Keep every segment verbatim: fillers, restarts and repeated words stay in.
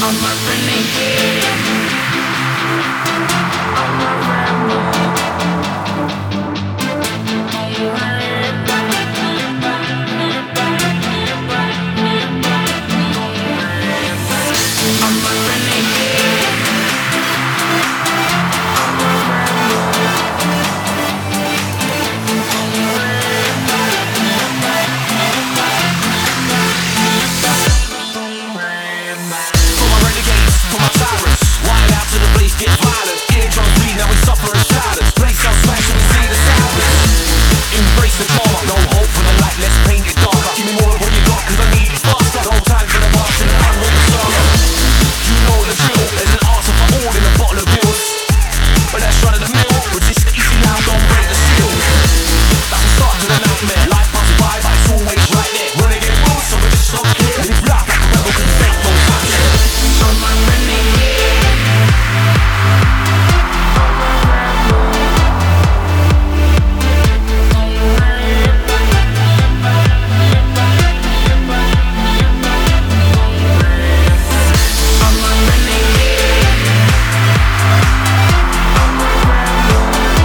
I'm a renegade. I'm a rebel. I'm a renegade. I'm a rebel. For my renegades, for my tyrants, wild out to the place, get violent. Eardrums bleed, now we suffer in silence. Place out smash and we see the silence. Embrace the trauma, no hope for the light, let's paint it darker. Give me more of what you got, cause I need it faster. No time for the past and the unwritten saga. You know the drill, there's an answer for all in a bottle of pills. But that's run of the mill, resist the easy now, don't break the seal. That's the start to the nightmare, life passes by, but it's always right there. Renegade rules, so we're just so clear. Live life like a rebel, cause fake no time. I'm a renegade. I'm a rebel. I'm a renegade. I'm a rebel.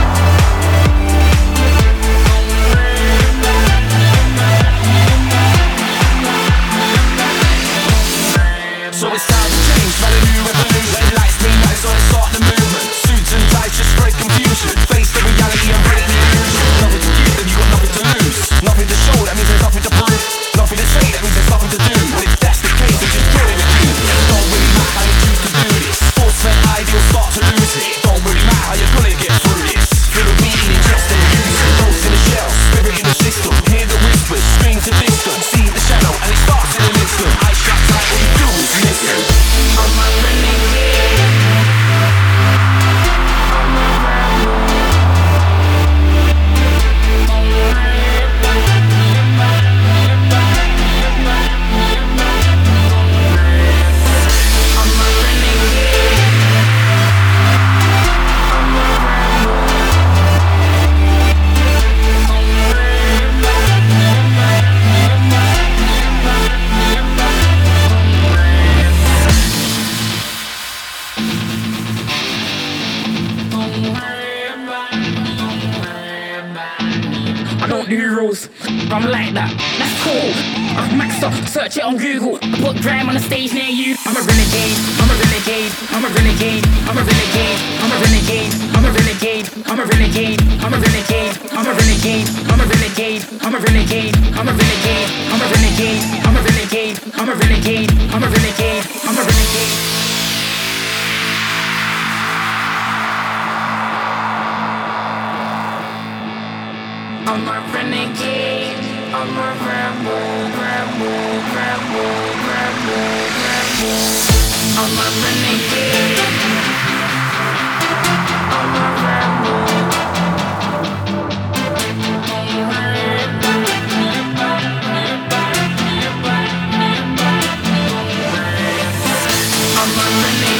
So it's time to change, find a new revolution. Red lights, green lights, so let's start the movement. Suits and ties just spread confusion. Face the reality and break the illusion. Nothing to give, then you got nothing to lose. Nothing to show, that means there's nothing to prove. Nothing to say, that means there's nothing to do. But if that's the case, then just join the queue. Don't really matter how you choose to do this. Force-fed ideals start to lose it. Don't really matter how you're gonna get through this. Feel the beat in your chest and use it. Ghost in the shell, spirit in the system. Hear the whispers, scream to distance. See the shadow and it starts in an instant. I shut tight, all you do is listen. I'm a renegade. I'm a rebel. I'm a renegade. I'm a rebel. I don't do rules, I'm like that, that's cool. I'm maxed up, search it on Google. I put grime on the stage near you. I'm a renegade, I'm a renegade, I'm a renegade, I'm a renegade, I'm a renegade, I'm a renegade, I'm a renegade, I'm a renegade, I'm a renegade, I'm a renegade, I'm a renegade, I'm a renegade, I'm a renegade, I'm a renegade, I'm a renegade, I'm a renegade, I'm a renegade. I'm a renegade. I'm a rebel, rebel, rebel, rebel, rebel. I'm a renegade. I'm a rebel. I'm a renegade.